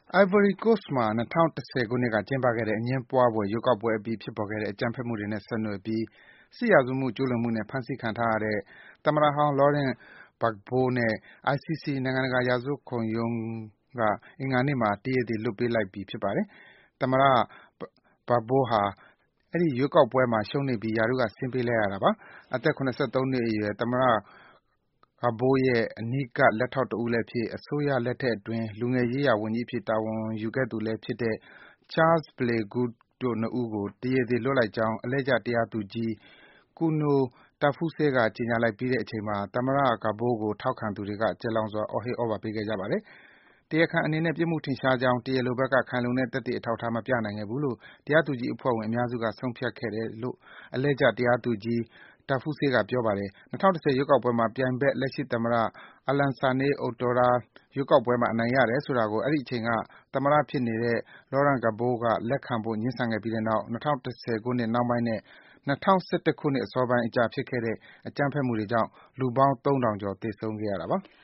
Ivory Coast မှာ 2010 ခုနှစ်က ကျင်းပခဲ့တဲ့ အငြင်းပွားဖွယ် ရွေးကောက်ပွဲအပြီး ဖြစ်ပေါ်ခဲ့တဲ့ အကြမ်းဖက်မှုတွေနဲ့ ဆက်နွယ်ပြီး စစ်ရာဇဝတ်မှု ကျူးလွန်မှုနဲ့ ဖမ်းဆီးခံထားရတဲ့ သမ္မတဟောင်း Laurent Gbagbo နဲ့ ICC နိုင်ငံတကာ ရာဇဝတ်ခုံရုံးက အင်္ဂါနေ့မှာ တရားသေ လွှတ်ပေးလိုက်ပြီ ဖြစ်ပါတယ်။ သမ္မတ Gbagbo ဟာ အဲဒီ ရွေးကောက်ပွဲမှာ ရှုံးနိမ့်ပြီး ရာထူးက ဆင်းပေးလိုက်ရတာပါ။ အသက် ၇၃ နှစ်အရွယ် သမ္မတ Gbagbo ရဲ့ အနီးကပ် လက်ထောက်တဦးလည်းဖြစ်၊ အစိုးရလက်ထက်အတွင်း လူငယ်ရေးရာဝန်ကြီးအဖြစ် တာဝန်ယူခဲ့သူလည်းဖြစ်တဲ့ Charles Ble Goude တို့ ၂ ဦးကို တရားသေ လွှတ်လိုက်ကြောင်း အလှည့်ကျ တရားသူကြီး Kuno Tafousse က ကြေညာလိုက်ပြီးတဲ့အချိန်မှာ သမ္မတ Gbagbo ကို ထောက်ခံသူတွေက ကျယ်လောင်စွာ အော်ဟစ် သြဘာပေးခဲ့ကြပါတယ်။ တရားခံအနေနဲ့ ပြစ်မှုထင်ရှားကြောင်း တရားလိုဘက်က ခိုင်လုံတဲ့ သက်သေအထောက်အထား မပြနိုင်ခဲ့ဘူးလို့ တရားသူကြီးအဖွဲ့ဝင် အများစုက ဆုံးဖြတ်ခဲ့တယ်လို့ အလှည့်ကျ တရားသူကြီး Tafousse က ပြောပါတယ်။ ၂၀၁၀ ရွေးကောက်ပွဲမှာ ပြိုင်ဘက် လက်ရှိသမ္မတ Alassane Ouattara ရွေးကောက်ပွဲမှာ အနိုင်ရတယ်ဆိုတာကို အဲဒီအချိန်က သမ္မတဖြစ်နေတဲ့ Laurent Gbagbo က လက်ခံဖို့ ငြင်းဆန်ခဲ့ပြီးတဲ့နောက် ၂၀၁၀ ခုနှစ်နှောင်းပိုင်းနဲ့ ၂၀၁၁ ခုနှစ် အစောပိုင်းအကြား ဖြစ်ခဲ့တဲ့ အကြမ်းဖက်မှုတွေကြောင့် လူပေါင်း ၃,၀၀၀ ကျော် သေဆုံးခဲ့ရတာပါ။